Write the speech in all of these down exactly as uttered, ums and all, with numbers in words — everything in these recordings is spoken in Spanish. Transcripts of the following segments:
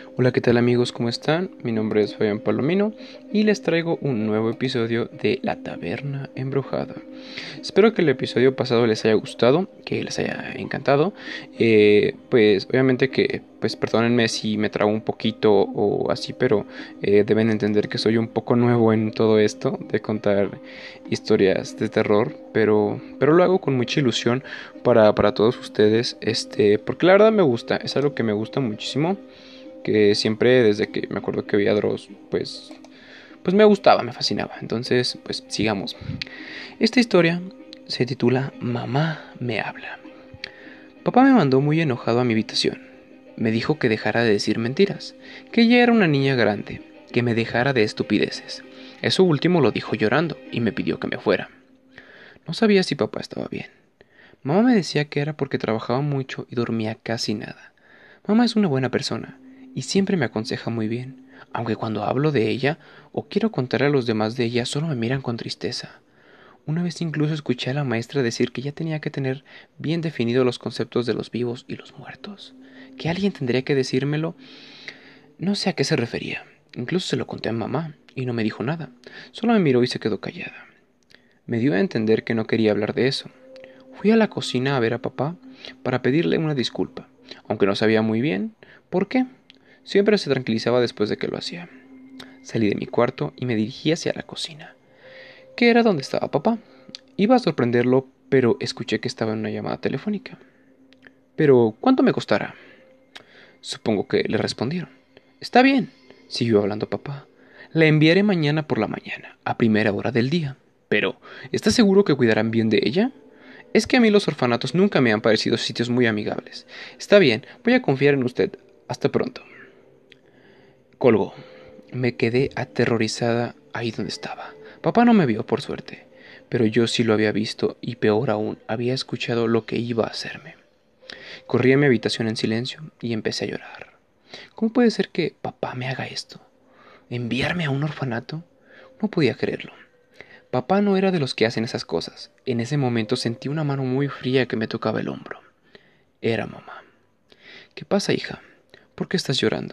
Hola, ¿qué tal amigos? ¿Cómo están? Mi nombre es Fabián Palomino y les traigo un nuevo episodio de La Taberna Embrujada. Espero que el episodio pasado les haya gustado, que les haya encantado. Eh, pues obviamente que, pues perdónenme si me trabo un poquito o así, pero eh, deben entender que soy un poco nuevo en todo esto de contar historias de terror, pero, pero lo hago con mucha ilusión para, para todos ustedes, este, porque la verdad me gusta, es algo que me gusta muchísimo, que siempre desde que me acuerdo que veía Dross, pues, pues me gustaba, me fascinaba. Entonces, pues sigamos. Esta historia se titula Mamá me habla. Papá me mandó muy enojado a mi habitación. Me dijo que dejara de decir mentiras, que ya era una niña grande, que me dejara de estupideces. Eso último lo dijo llorando y me pidió que me fuera. No sabía si papá estaba bien. Mamá me decía que era porque trabajaba mucho y dormía casi nada. Mamá es una buena persona y siempre me aconseja muy bien, aunque cuando hablo de ella o quiero contarle a los demás de ella solo me miran con tristeza. Una vez incluso escuché a la maestra decir que ya tenía que tener bien definidos los conceptos de los vivos y los muertos, que alguien tendría que decírmelo. No sé a qué se refería. Incluso se lo conté a mamá y no me dijo nada, solo me miró y se quedó callada. Me dio a entender que no quería hablar de eso. Fui a la cocina a ver a papá para pedirle una disculpa, aunque no sabía muy bien por qué. Siempre se tranquilizaba después de que lo hacía. Salí de mi cuarto y me dirigí hacia la cocina, que era donde estaba papá. Iba a sorprenderlo, pero escuché que estaba en una llamada telefónica. «¿Pero cuánto me costará?». Supongo que le respondieron. «Está bien», siguió hablando papá. «La enviaré mañana por la mañana, a primera hora del día. Pero, ¿está seguro que cuidarán bien de ella? Es que a mí los orfanatos nunca me han parecido sitios muy amigables. Está bien, voy a confiar en usted. Hasta pronto». Colgó. Me quedé aterrorizada ahí donde estaba. Papá no me vio, por suerte, pero yo sí lo había visto y peor aún, había escuchado lo que iba a hacerme. Corrí a mi habitación en silencio y empecé a llorar. ¿Cómo puede ser que papá me haga esto? ¿Enviarme a un orfanato? No podía creerlo. Papá no era de los que hacen esas cosas. En ese momento sentí una mano muy fría que me tocaba el hombro. Era mamá. «¿Qué pasa, hija? ¿Por qué estás llorando?».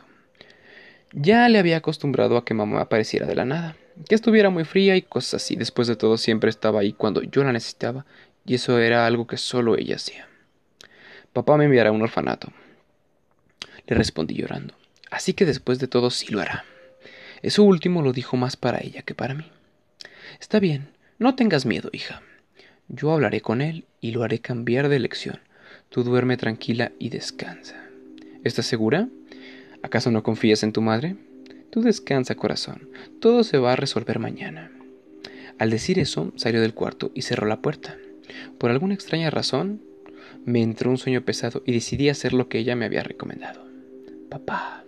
Ya le había acostumbrado a que mamá apareciera de la nada, que estuviera muy fría y cosas así. Después de todo, siempre estaba ahí cuando yo la necesitaba, y eso era algo que solo ella hacía. «Papá me enviará a un orfanato», le respondí llorando. «Así que después de todo sí lo hará». Eso último lo dijo más para ella que para mí. «Está bien, no tengas miedo, hija. Yo hablaré con él y lo haré cambiar de elección. Tú duerme tranquila y descansa». «¿Estás segura? ¿Acaso no confías en tu madre? Tú descansa, corazón. Todo se va a resolver mañana». Al decir eso, salió del cuarto y cerró la puerta. Por alguna extraña razón, me entró un sueño pesado y decidí hacer lo que ella me había recomendado. Papá.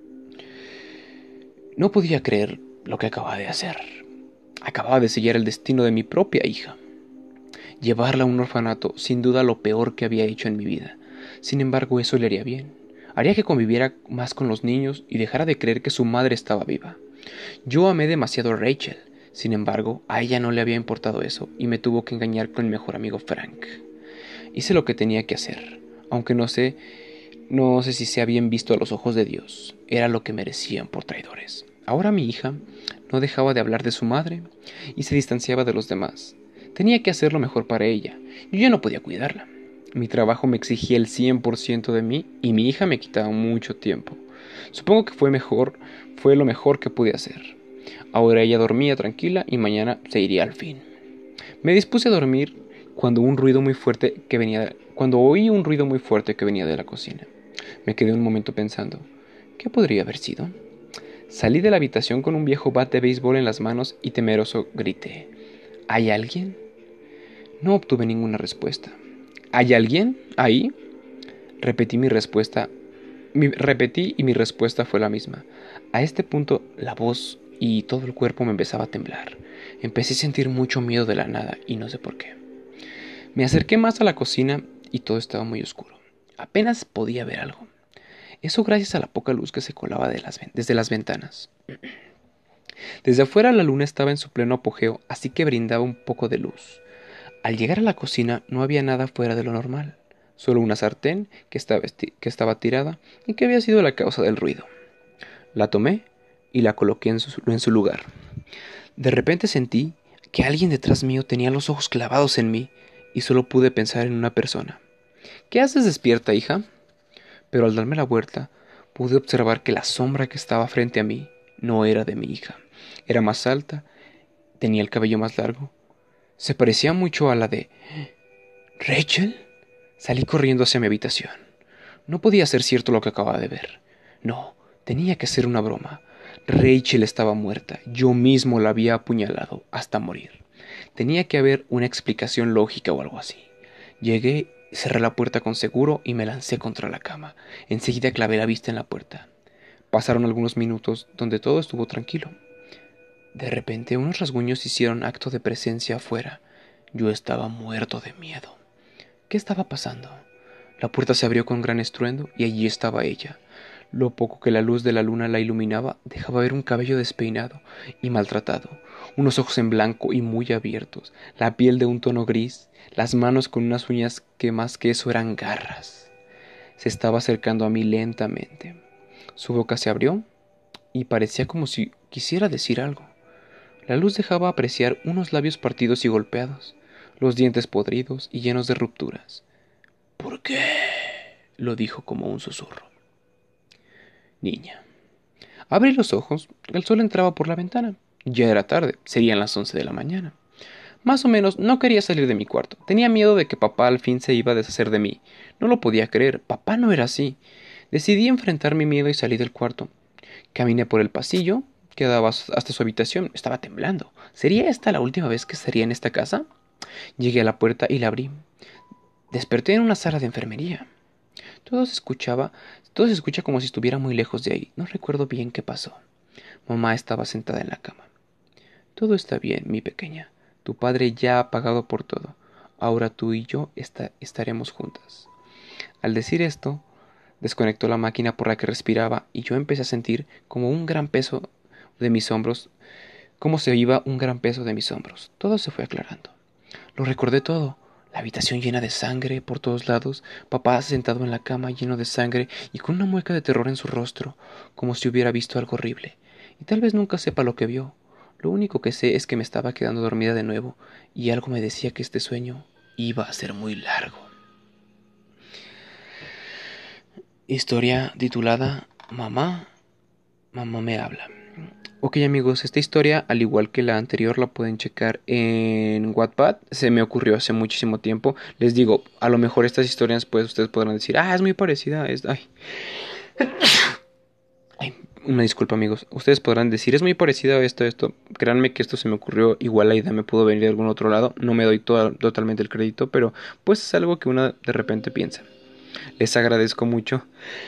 No podía creer lo que acababa de hacer. Acababa de sellar el destino de mi propia hija. Llevarla a un orfanato, sin duda lo peor que había hecho en mi vida. Sin embargo, eso le haría bien. Haría que conviviera más con los niños y dejara de creer que su madre estaba viva. Yo amé demasiado a Rachel. Sin embargo, a ella no le había importado eso y me tuvo que engañar con mi mejor amigo Frank. Hice lo que tenía que hacer, aunque no sé, no sé si sea bien visto a los ojos de Dios. Era lo que merecían por traidores. Ahora mi hija no dejaba de hablar de su madre y se distanciaba de los demás. Tenía que hacer lo mejor para ella. Yo ya no podía cuidarla. Mi trabajo me exigía el cien por ciento de mí y mi hija me quitaba mucho tiempo. Supongo que fue mejor, fue lo mejor que pude hacer. Ahora ella dormía tranquila y mañana se iría al fin. Me dispuse a dormir cuando un ruido muy fuerte que venía, cuando oí un ruido muy fuerte que venía de la cocina. Me quedé un momento pensando, ¿qué podría haber sido? Salí de la habitación con un viejo bat de béisbol en las manos y temeroso grité, ¿hay alguien? No obtuve ninguna respuesta. ¿Hay alguien ahí? Repetí mi respuesta. Mi, repetí y mi respuesta fue la misma. A este punto la voz y todo el cuerpo me empezaba a temblar. Empecé a sentir mucho miedo de la nada y no sé por qué. Me acerqué más a la cocina y todo estaba muy oscuro. Apenas podía ver algo. Eso gracias a la poca luz que se colaba de las, desde las ventanas. Desde afuera la luna estaba en su pleno apogeo, así que brindaba un poco de luz. Al llegar a la cocina no había nada fuera de lo normal, solo una sartén que estaba, que estaba tirada y que había sido la causa del ruido. La tomé y la coloqué en su, en su lugar. De repente sentí que alguien detrás mío tenía los ojos clavados en mí y solo pude pensar en una persona. ¿Qué haces despierta, hija? Pero al darme la vuelta, pude observar que la sombra que estaba frente a mí no era de mi hija. Era más alta, tenía el cabello más largo. Se parecía mucho a la de... ¿Rachel? Salí corriendo hacia mi habitación. No podía ser cierto lo que acababa de ver. No, tenía que ser una broma. Rachel estaba muerta. Yo mismo la había apuñalado hasta morir. Tenía que haber una explicación lógica o algo así. Llegué, cerré la puerta con seguro y me lancé contra la cama. Enseguida clavé la vista en la puerta. Pasaron algunos minutos donde todo estuvo tranquilo. De repente unos rasguños hicieron acto de presencia afuera. Yo estaba muerto de miedo. ¿Qué estaba pasando? La puerta se abrió con gran estruendo y allí estaba ella. Lo poco que la luz de la luna la iluminaba dejaba ver un cabello despeinado y maltratado, unos ojos en blanco y muy abiertos, la piel de un tono gris, las manos con unas uñas que más que eso eran garras. Se estaba acercando a mí lentamente. Su boca se abrió y parecía como si quisiera decir algo. La luz dejaba apreciar unos labios partidos y golpeados, los dientes podridos y llenos de rupturas. ¿Por qué? Lo dijo como un susurro. Niña. Abrí los ojos. El sol entraba por la ventana. Ya era tarde. Serían las once de la mañana. Más o menos no quería salir de mi cuarto. Tenía miedo de que papá al fin se iba a deshacer de mí. No lo podía creer. Papá no era así. Decidí enfrentar mi miedo y salí del cuarto. Caminé por el pasillo que daba hasta su habitación. Estaba temblando. ¿Sería esta la última vez que estaría en esta casa? Llegué a la puerta y la abrí. Desperté en una sala de enfermería. Todo se escuchaba, todo se escucha como si estuviera muy lejos de ahí. No recuerdo bien qué pasó. Mamá estaba sentada en la cama. Todo está bien, mi pequeña. Tu padre ya ha pagado por todo. Ahora tú y yo está, estaremos juntas. Al decir esto, desconectó la máquina por la que respiraba y yo empecé a sentir como un gran peso de mis hombros, como se iba un gran peso de mis hombros. Todo se fue aclarando. Lo recordé todo. La habitación llena de sangre por todos lados, papá sentado en la cama lleno de sangre y con una mueca de terror en su rostro, como si hubiera visto algo horrible. Y tal vez nunca sepa lo que vio. Lo único que sé es que me estaba quedando dormida de nuevo y algo me decía que este sueño iba a ser muy largo. Historia titulada Mamá, mamá me habla. Ok amigos, esta historia, al igual que la anterior, la pueden checar en Wattpad. Se me ocurrió hace muchísimo tiempo. Les digo, a lo mejor estas historias pues ustedes podrán decir, ah, es muy parecida. Es... Ay. Ay, una disculpa amigos. Ustedes podrán decir, es muy parecida a esto, esto. Créanme que esto se me ocurrió, igual la idea me pudo venir de algún otro lado. No me doy todo, totalmente el crédito, pero pues es algo que uno de repente piensa. Les agradezco mucho.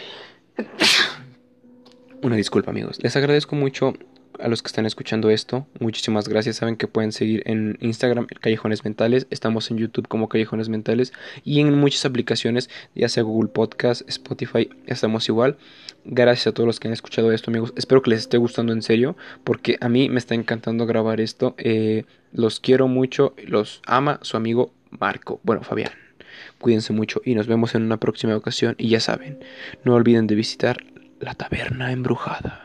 Una disculpa amigos. Les agradezco mucho a los que están escuchando esto. Muchísimas gracias. Saben que pueden seguir en Instagram Callejones Mentales. Estamos en YouTube como Callejones Mentales. Y en muchas aplicaciones, ya sea Google Podcast, Spotify, estamos igual. Gracias a todos los que han escuchado esto amigos. Espero que les esté gustando en serio, porque a mí me está encantando grabar esto. eh, Los quiero mucho. Los ama su amigo Marco. Bueno, Fabián. Cuídense mucho y nos vemos en una próxima ocasión. Y ya saben, no olviden de visitar la taberna embrujada.